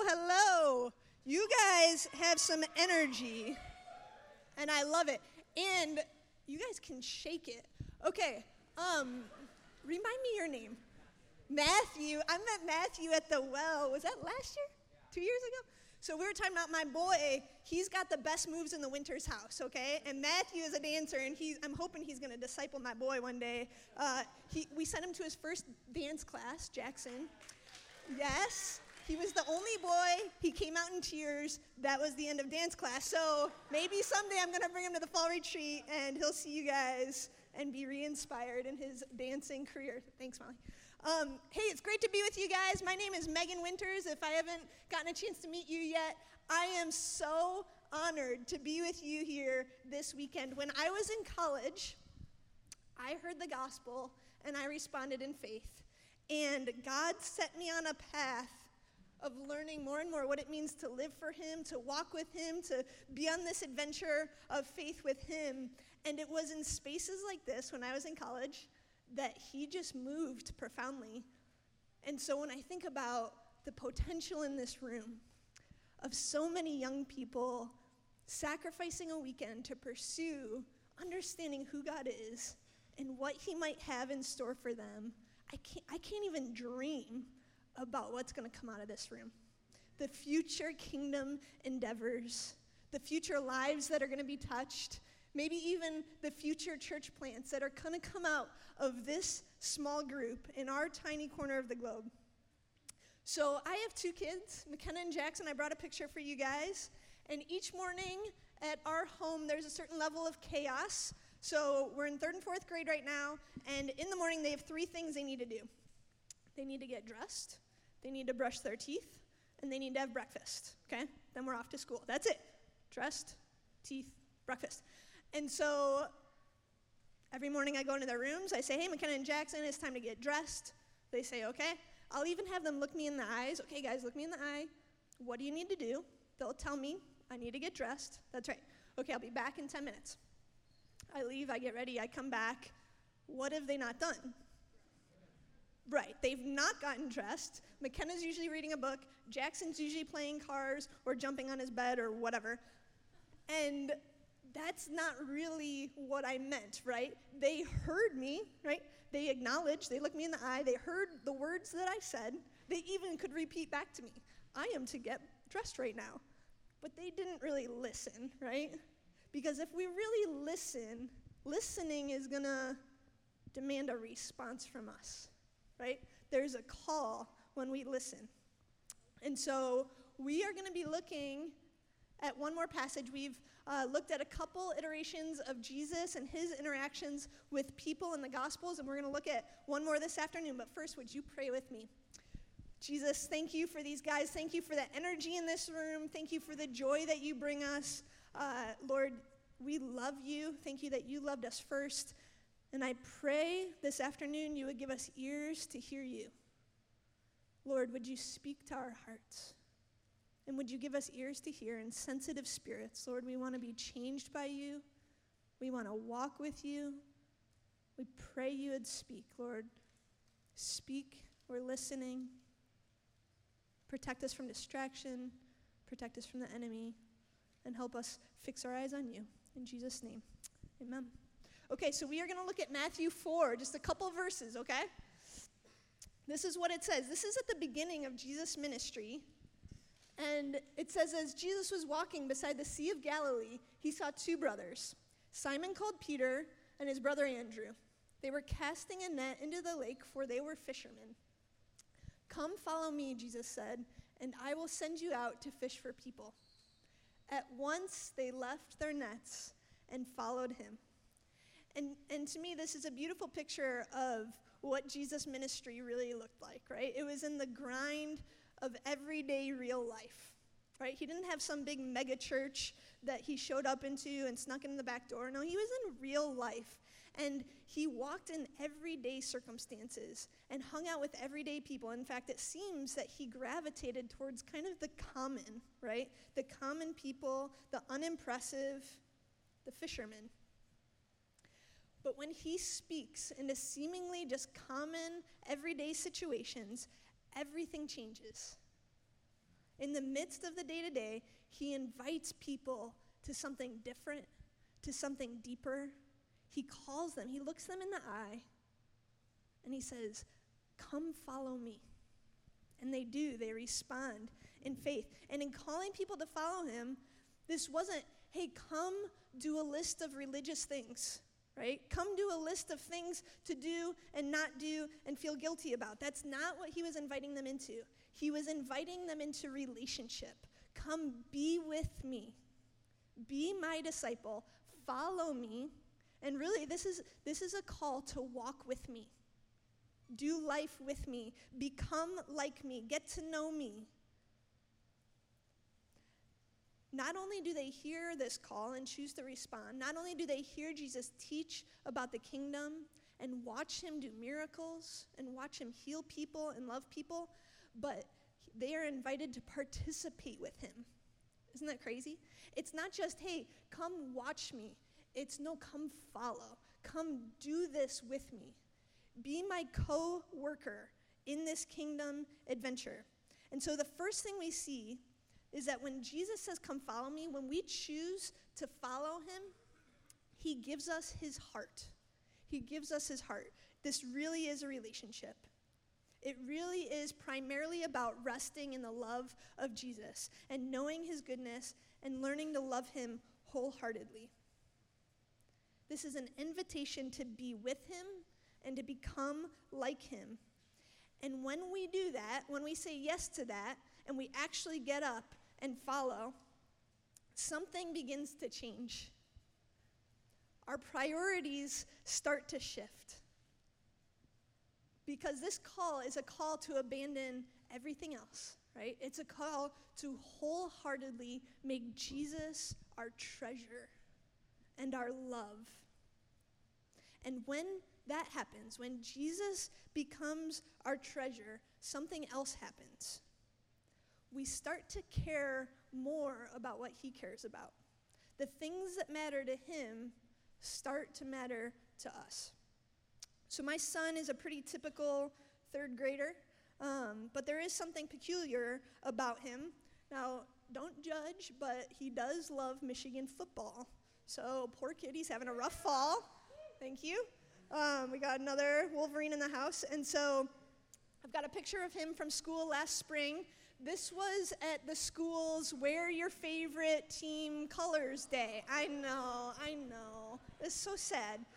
Hello. You guys have some energy, and I love it. And you guys can shake it. Okay, remind me your name. Matthew. I met Matthew at the well. Was that last year? 2 years ago? So we were talking about my boy. He's got the best moves in the Winters house, okay? And Matthew is a dancer, and I'm hoping he's going to disciple my boy one day. We sent him to his first dance class, Jackson. Yes. He was the only boy. He came out in tears. That was the end of dance class. So maybe someday I'm going to bring him to the fall retreat, and he'll see you guys and be re-inspired in his dancing career. Thanks, Molly. Hey, it's great to be with you guys. My name is Megan Winters. If I haven't gotten a chance to meet you yet, I am so honored to be with you here this weekend. When I was in college, I heard the gospel, and I responded in faith. And God set me on a path of learning more and more what it means to live for Him, to walk with Him, to be on this adventure of faith with Him. And it was in spaces like this when I was in college that He just moved profoundly. And so when I think about the potential in this room of so many young people sacrificing a weekend to pursue understanding who God is and what He might have in store for them, I can't even dream about what's going to come out of this room. The future kingdom endeavors, the future lives that are going to be touched, maybe even the future church plants that are going to come out of this small group in our tiny corner of the globe. So I have two kids, McKenna and Jackson. I brought a picture for you guys. And each morning at our home, there's a certain level of chaos. So we're in 3rd and 4th grade right now, and in the morning they have 3 things they need to do. They need to get dressed, they need to brush their teeth, and they need to have breakfast, okay? Then we're off to school. That's it. Dressed, teeth, breakfast. And so every morning I go into their rooms, I say, hey, McKenna and Jackson, it's time to get dressed. They say, okay. I'll even have them look me in the eyes. Okay, guys, look me in the eye. What do you need to do? They'll tell me, I need to get dressed. That's right. Okay, I'll be back in 10 minutes. I leave, I get ready, I come back. What have they not done? Right, they've not gotten dressed. McKenna's usually reading a book. Jackson's usually playing cars or jumping on his bed or whatever. And that's not really what I meant, right? They heard me, right? They acknowledged, they looked me in the eye, they heard the words that I said. They even could repeat back to me, I am to get dressed right now. But they didn't really listen, right? Because if we really listen, listening is going to demand a response from us, right? There's a call when we listen. And so we are going to be looking at one more passage. We've looked at a couple iterations of Jesus and His interactions with people in the Gospels, and we're going to look at one more this afternoon. But first, would you pray with me? Jesus, thank you for these guys. Thank you for the energy in this room. Thank you for the joy that you bring us. Lord, we love you. Thank you that you loved us first. And I pray this afternoon you would give us ears to hear you. Lord, would you speak to our hearts? And would you give us ears to hear and sensitive spirits? Lord, we want to be changed by you. We want to walk with you. We pray you would speak, Lord. Speak. We're listening. Protect us from distraction. Protect us from the enemy. And help us fix our eyes on you. In Jesus' name, amen. Okay, so we are going to look at Matthew 4, just a couple verses, okay? This is what it says. This is at the beginning of Jesus' ministry. And it says, as Jesus was walking beside the Sea of Galilee, he saw 2 brothers, Simon called Peter and his brother Andrew. They were casting a net into the lake, for they were fishermen. Come follow me, Jesus said, and I will send you out to fish for people. At once they left their nets and followed him. And to me, this is a beautiful picture of what Jesus' ministry really looked like, right? It was in the grind of everyday real life, right? He didn't have some big mega church that he showed up into and snuck in the back door. No, he was in real life. And he walked in everyday circumstances and hung out with everyday people. In fact, it seems that he gravitated towards kind of the common, right? The common people, the unimpressive, the fishermen. But when he speaks into seemingly just common, everyday situations, everything changes. In the midst of the day-to-day, he invites people to something different, to something deeper. He calls them, he looks them in the eye, and he says, "Come follow me." And they do, they respond in faith. And in calling people to follow him, this wasn't, "Hey, come do a list of religious things," right? Come do a list of things to do and not do and feel guilty about. That's not what he was inviting them into. He was inviting them into relationship. Come be with me. Be my disciple. Follow me. And really, this is a call to walk with me. Do life with me. Become like me. Get to know me. Not only do they hear this call and choose to respond, not only do they hear Jesus teach about the kingdom and watch him do miracles and watch him heal people and love people, but they are invited to participate with him. Isn't that crazy? It's not just, "Hey, come watch me." It's, "No, come follow. Come do this with me. Be my co-worker in this kingdom adventure." And so the first thing we see is that when Jesus says, "Come follow me," when we choose to follow him, he gives us his heart. He gives us his heart. This really is a relationship. It really is primarily about resting in the love of Jesus and knowing his goodness and learning to love him wholeheartedly. This is an invitation to be with him and to become like him. And when we do that, when we say yes to that, and we actually get up and follow, something begins to change. Our priorities start to shift. Because this call is a call to abandon everything else, right? It's a call to wholeheartedly make Jesus our treasure and our love. And when that happens, when Jesus becomes our treasure, something else happens. We start to care more about what he cares about. The things that matter to him start to matter to us. So my son is a pretty typical third grader, but there is something peculiar about him. Now, don't judge, but he does love Michigan football. So poor kid, he's having a rough fall. Thank you. We got another Wolverine in the house. And so I've got a picture of him from school last spring. This was at the school's Wear Your Favorite Team Colors Day. I know. It's so sad.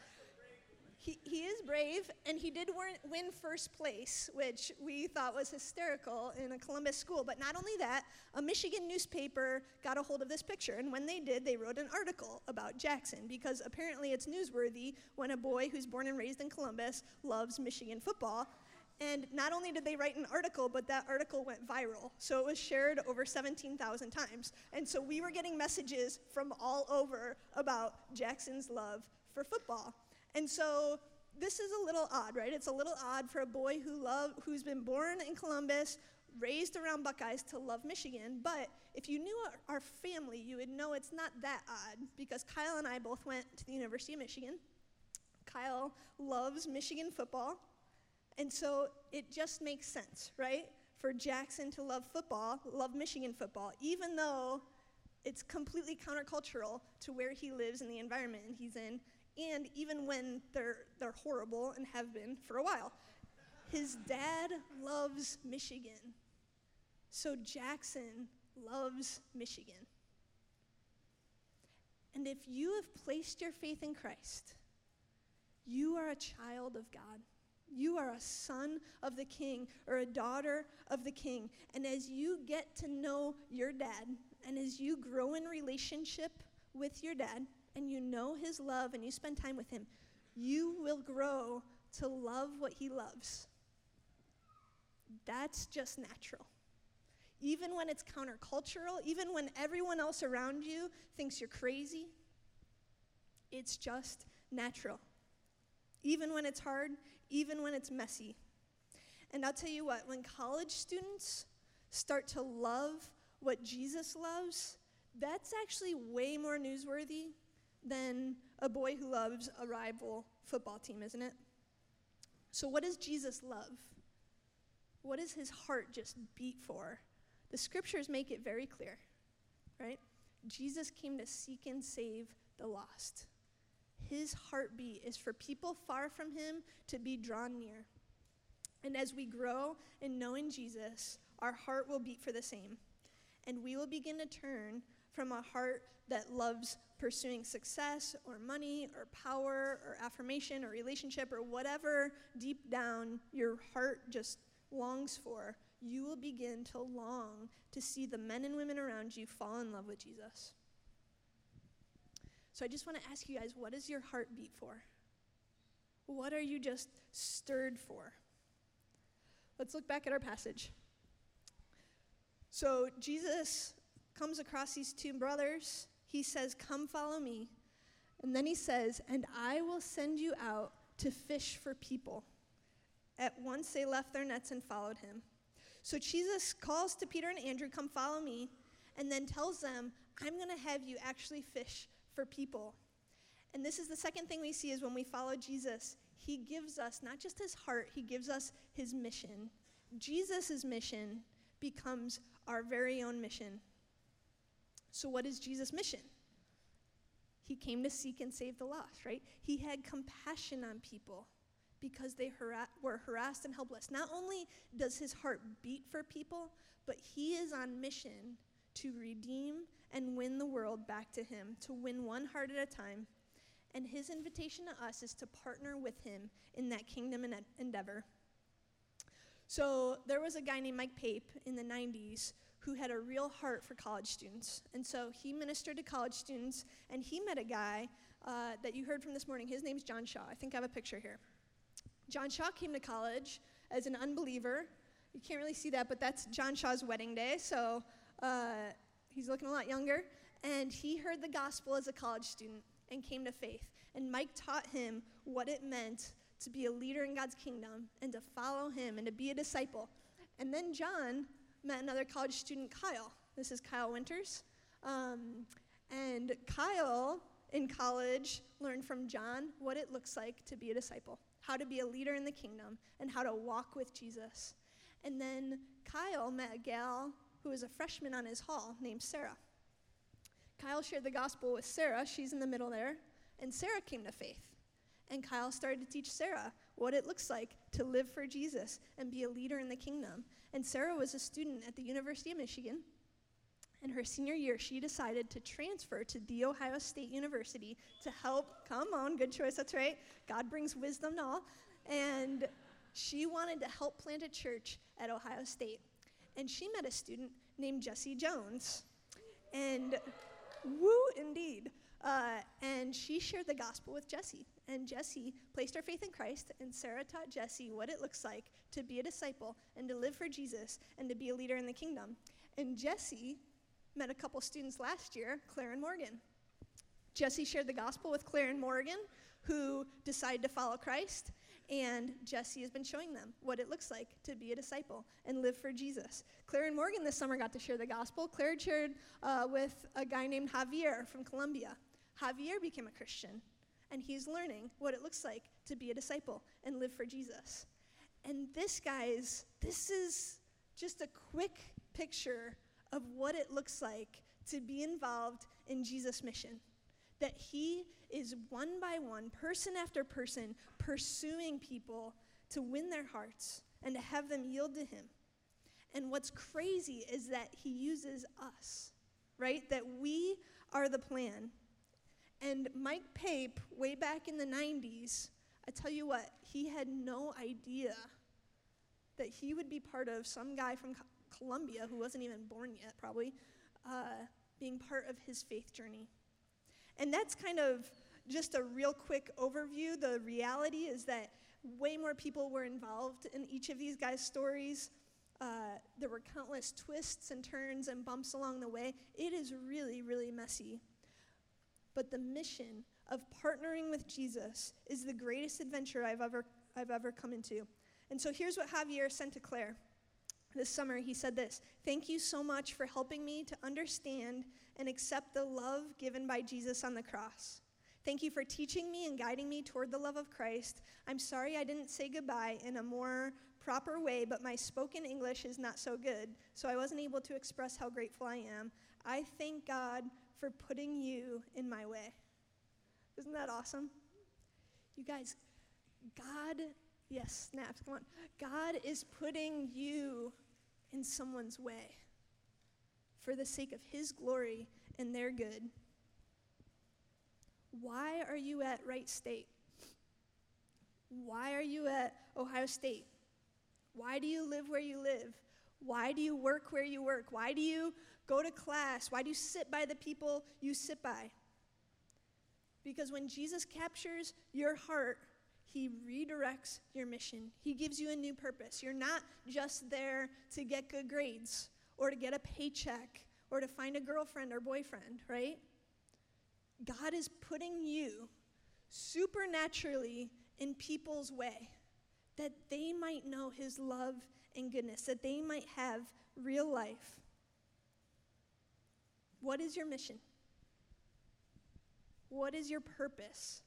He is brave, and he did win first place, which we thought was hysterical in a Columbus school. But not only that, a Michigan newspaper got a hold of this picture, and when they did, they wrote an article about Jackson, because apparently it's newsworthy when a boy who's born and raised in Columbus loves Michigan football. And not only did they write an article, but that article went viral. So it was shared over 17,000 times. And so we were getting messages from all over about Jackson's love for football. And so this is a little odd, right? It's a little odd for a boy who's been born in Columbus, raised around Buckeyes, to love Michigan. But if you knew our family, you would know it's not that odd, because Kyle and I both went to the University of Michigan. Kyle loves Michigan football. And so it just makes sense, right? For Jackson to love football, love Michigan football, even though it's completely countercultural to where he lives and the environment he's in, and even when they're horrible and have been for a while. His dad loves Michigan. So Jackson loves Michigan. And if you have placed your faith in Christ, you are a child of God. You are a son of the King or a daughter of the King. And as you get to know your dad, and as you grow in relationship with your dad, and you know his love and you spend time with him, you will grow to love what he loves. That's just natural. Even when it's countercultural, even when everyone else around you thinks you're crazy, it's just natural. Even when it's hard, even when it's messy. And I'll tell you what, when college students start to love what Jesus loves, that's actually way more newsworthy than a boy who loves a rival football team, isn't it? So what does Jesus love? What does his heart just beat for? The scriptures make it very clear, right? Jesus came to seek and save the lost. His heartbeat is for people far from him to be drawn near. And as we grow in knowing Jesus, our heart will beat for the same. And we will begin to turn from a heart that loves pursuing success or money or power or affirmation or relationship or whatever deep down your heart just longs for. You will begin to long to see the men and women around you fall in love with Jesus. So I just want to ask you guys, what is your heart beat for? What are you just stirred for? Let's look back at our passage. So Jesus comes across these two brothers. He says, "Come follow me." And then he says, "And I will send you out to fish for people." At once they left their nets and followed him. So Jesus calls to Peter and Andrew, "Come follow me," and then tells them, "I'm going to have you actually fish for people." And this is the second thing we see is when we follow Jesus, he gives us not just his heart, he gives us his mission. Jesus' mission becomes our very own mission. So what is Jesus' mission? He came to seek and save the lost, right? He had compassion on people because they were harassed and helpless. Not only does his heart beat for people, but he is on mission to redeem and win the world back to him, to win one heart at a time. And his invitation to us is to partner with him in that kingdom and endeavor. So there was a guy named Mike Pape in the 90s who had a real heart for college students. And so he ministered to college students, and he met a guy that you heard from this morning. His name's John Shaw. I think I have a picture here. John Shaw came to college as an unbeliever. You can't really see that, but that's John Shaw's wedding day, so he's looking a lot younger. And he heard the gospel as a college student and came to faith. And Mike taught him what it meant to be a leader in God's kingdom and to follow him and to be a disciple. And then John met another college student, Kyle. This is Kyle Winters. And Kyle, in college, learned from John what it looks like to be a disciple, how to be a leader in the kingdom, and how to walk with Jesus. And then Kyle met a gal who was a freshman on his hall named Sarah. Kyle shared the gospel with Sarah. She's in the middle there. And Sarah came to faith. And Kyle started to teach Sarah what it looks like to live for Jesus and be a leader in the kingdom. And Sarah was a student at the University of Michigan. And her senior year, she decided to transfer to The Ohio State University to help. Come on, good choice, that's right. God brings wisdom to all. And she wanted to help plant a church at Ohio State. And she met a student named Jesse Jones. And woo, indeed. And she shared the gospel with Jesse. And Jesse placed her faith in Christ, and Sarah taught Jesse what it looks like to be a disciple and to live for Jesus and to be a leader in the kingdom. And Jesse met a couple students last year, Claire and Morgan. Jesse shared the gospel with Claire and Morgan, who decided to follow Christ, and Jesse has been showing them what it looks like to be a disciple and live for Jesus. Claire and Morgan this summer got to share the gospel. Claire shared with a guy named Javier from Colombia. Javier became a Christian, and he's learning what it looks like to be a disciple and live for Jesus. And this is just a quick picture of what it looks like to be involved in Jesus' mission. That he is one by one, person after person, pursuing people to win their hearts and to have them yield to him. And what's crazy is that he uses us, right? That we are the plan. And Mike Pape, way back in the 90s, I tell you what, he had no idea that he would be part of some guy from Colombia who wasn't even born yet, probably, being part of his faith journey. And that's kind of just a real quick overview. The reality is that way more people were involved in each of these guys' stories. There were countless twists and turns and bumps along the way. It is really, really messy. But the mission of partnering with Jesus is the greatest adventure I've ever come into. And so here's what Javier sent to Claire. This summer, he said this: "Thank you so much for helping me to understand and accept the love given by Jesus on the cross. Thank you for teaching me and guiding me toward the love of Christ. I'm sorry I didn't say goodbye in a more proper way, but my spoken English is not so good, so I wasn't able to express how grateful I am. I thank God for putting you in my way. Isn't that awesome? You guys, God, yes, snaps, come on. God is putting you in someone's way for the sake of his glory and their good. Why are you at Wright State? Why are you at Ohio State? Why do you live where you live? Why do you work where you work? Why do you go to class? Why do you sit by the people you sit by? Because when Jesus captures your heart, he redirects your mission. He gives you a new purpose. You're not just there to get good grades or to get a paycheck or to find a girlfriend or boyfriend, right? God is putting you supernaturally in people's way that they might know his love and goodness, that they might have real life. What is your mission? What is your purpose?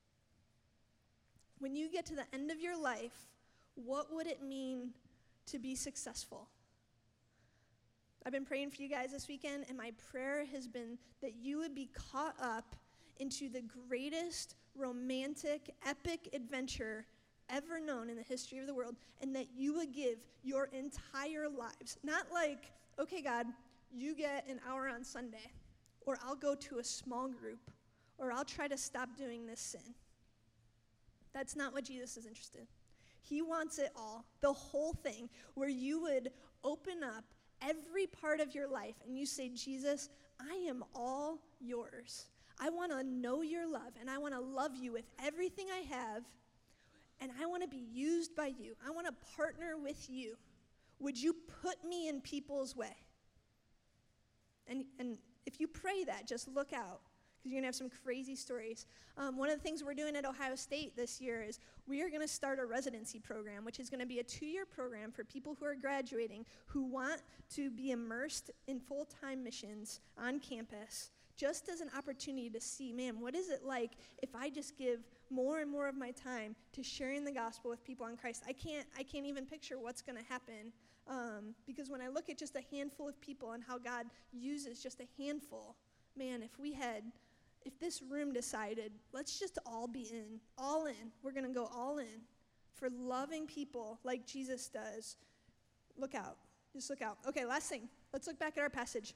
When you get to the end of your life, what would it mean to be successful? I've been praying for you guys this weekend, and my prayer has been that you would be caught up into the greatest romantic, epic adventure ever known in the history of the world, and that you would give your entire lives. Not like, okay, God, you get an hour on Sunday, or I'll go to a small group, or I'll try to stop doing this sin. That's not what Jesus is interested in. He wants it all, the whole thing, where you would open up every part of your life and you say, Jesus, I am all yours. I want to know your love, and I want to love you with everything I have, and I want to be used by you. I want to partner with you. Would you put me in people's way? And if you pray that, just look out, because you're going to have some crazy stories. One of the things we're doing at Ohio State this year is we are going to start a residency program, which is going to be a 2-year program for people who are graduating who want to be immersed in full-time missions on campus, just as an opportunity to see, man, what is it like if I just give more and more of my time to sharing the gospel with people on Christ? I can't even picture what's going to happen, because when I look at just a handful of people and how God uses just a handful, man, if this room decided, let's just all be in, all in. We're going to go all in for loving people like Jesus does. Look out. Just look out. Okay, last thing. Let's look back at our passage.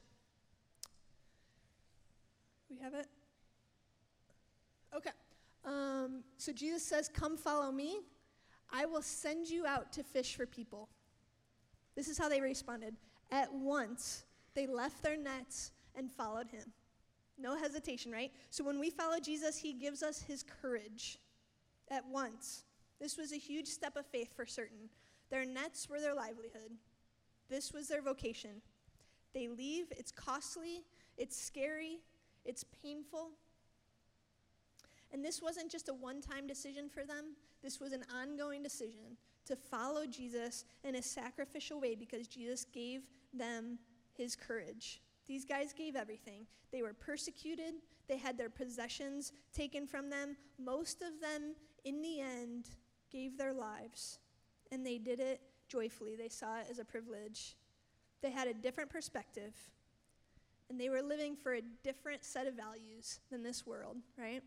We have it? Okay. So Jesus says, come follow me. I will send you out to fish for people. This is how they responded. At once, they left their nets and followed him. No hesitation, right? So when we follow Jesus, he gives us his courage at once. This was a huge step of faith for certain. Their nets were their livelihood. This was their vocation. They leave. It's costly. It's scary. It's painful. And this wasn't just a one-time decision for them. This was an ongoing decision to follow Jesus in a sacrificial way because Jesus gave them his courage. These guys gave everything. They were persecuted. They had their possessions taken from them. Most of them, in the end, gave their lives. And they did it joyfully. They saw it as a privilege. They had a different perspective. And they were living for a different set of values than this world, right?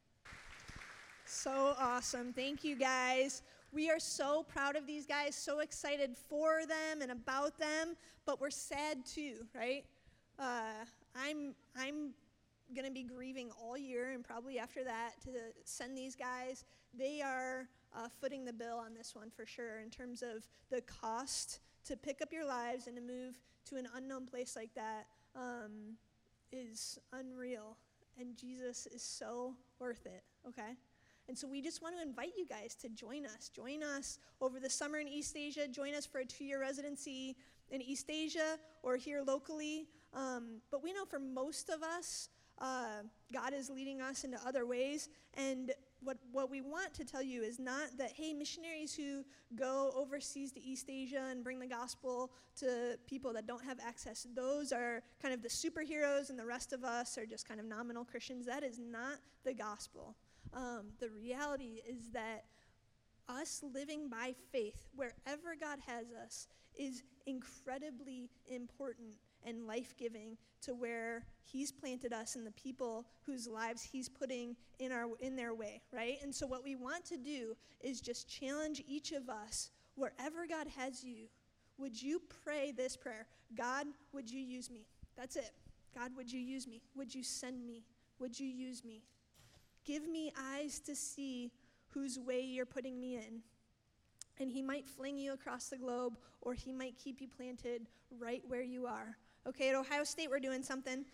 So awesome. Thank you, guys. We are so proud of these guys, so excited for them and about them, but we're sad too, right? I'm going to be grieving all year and probably after that to send these guys. They are footing the bill on this one for sure in terms of the cost to pick up your lives and to move to an unknown place like that. Is unreal, and Jesus is so worth it, okay? And so we just want to invite you guys to join us. Join us over the summer in East Asia. Join us for a 2-year residency in East Asia or here locally. But we know for most of us, God is leading us into other ways. And what we want to tell you is not that, hey, missionaries who go overseas to East Asia and bring the gospel to people that don't have access, those are kind of the superheroes and the rest of us are just kind of nominal Christians. That is not the gospel. The reality is that us living by faith wherever God has us is incredibly important and life-giving to where he's planted us and the people whose lives he's putting in their way, right? And so what we want to do is just challenge each of us, wherever God has you, would you pray this prayer? God, would you use me? That's it. God, would you use me? Would you send me? Would you use me? Give me eyes to see whose way you're putting me in. And he might fling you across the globe, or he might keep you planted right where you are. Okay, at Ohio State, we're doing something.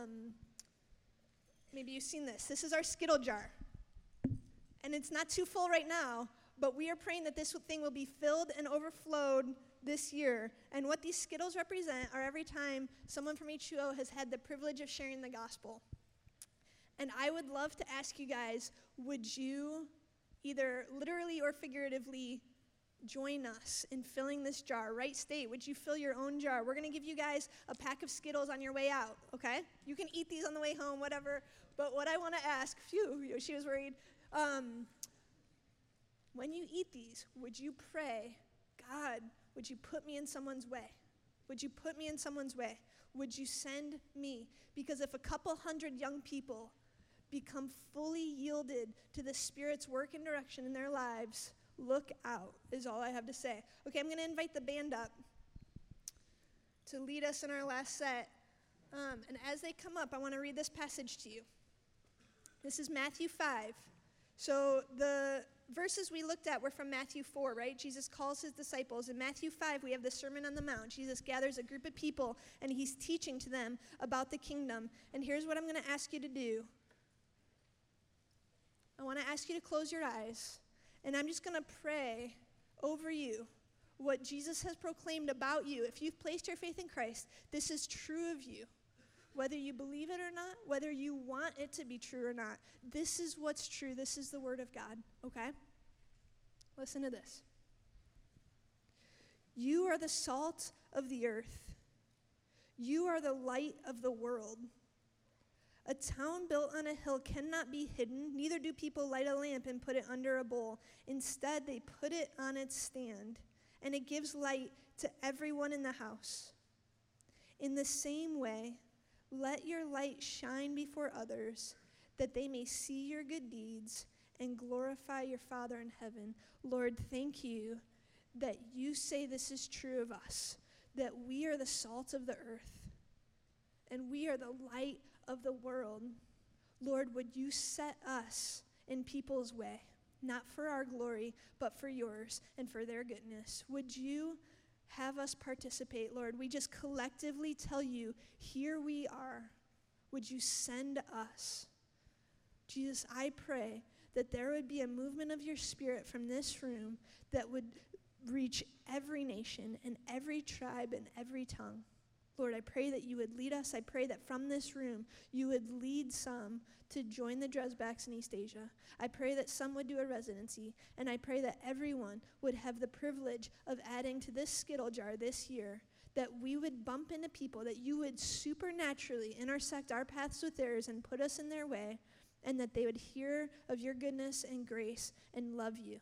Maybe you've seen this. This is our Skittle jar. And it's not too full right now, but we are praying that this thing will be filled and overflowed this year. And what these Skittles represent are every time someone from H2O has had the privilege of sharing the gospel. And I would love to ask you guys, would you either literally or figuratively join us in filling this jar? Wright State, would you fill your own jar? We're going to give you guys a pack of Skittles on your way out, okay? You can eat these on the way home, whatever. But what I want to ask, she was worried. When you eat these, would you pray, God, would you put me in someone's way? Would you put me in someone's way? Would you send me? Because if a couple hundred young people become fully yielded to the Spirit's work and direction in their lives, look out, is all I have to say. Okay, I'm going to invite the band up to lead us in our last set. And as they come up, I want to read this passage to you. This is Matthew 5. So the verses we looked at were from Matthew 4, right? Jesus calls his disciples. In Matthew 5, we have the Sermon on the Mount. Jesus gathers a group of people, and he's teaching to them about the kingdom. And here's what I'm going to ask you to do. I want to ask you to close your eyes, and I'm just going to pray over you what Jesus has proclaimed about you. If you've placed your faith in Christ, this is true of you. Whether you believe it or not, whether you want it to be true or not, this is what's true. This is the word of God, okay? Listen to this. You are the salt of the earth. You are the light of the world. A town built on a hill cannot be hidden, neither do people light a lamp and put it under a bowl. Instead, they put it on its stand, and it gives light to everyone in the house. In the same way, let your light shine before others, that they may see your good deeds and glorify your Father in heaven. Lord, thank you that you say this is true of us, that we are the salt of the earth, and we are the light of the world. Lord, would you set us in people's way, not for our glory, but for yours and for their goodness. Would you have us participate, Lord? We just collectively tell you, here we are. Would you send us? Jesus, I pray that there would be a movement of your Spirit from this room that would reach every nation and every tribe and every tongue. Lord, I pray that you would lead us. I pray that from this room, you would lead some to join the Dresbacks in East Asia. I pray that some would do a residency, and I pray that everyone would have the privilege of adding to this Skittle jar this year, that we would bump into people, that you would supernaturally intersect our paths with theirs and put us in their way, and that they would hear of your goodness and grace and love you.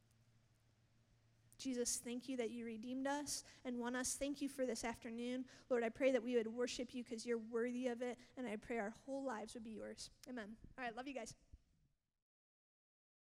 Jesus, thank you that you redeemed us and won us. Thank you for this afternoon. Lord, I pray that we would worship you because you're worthy of it, and I pray our whole lives would be yours. Amen. All right, love you guys.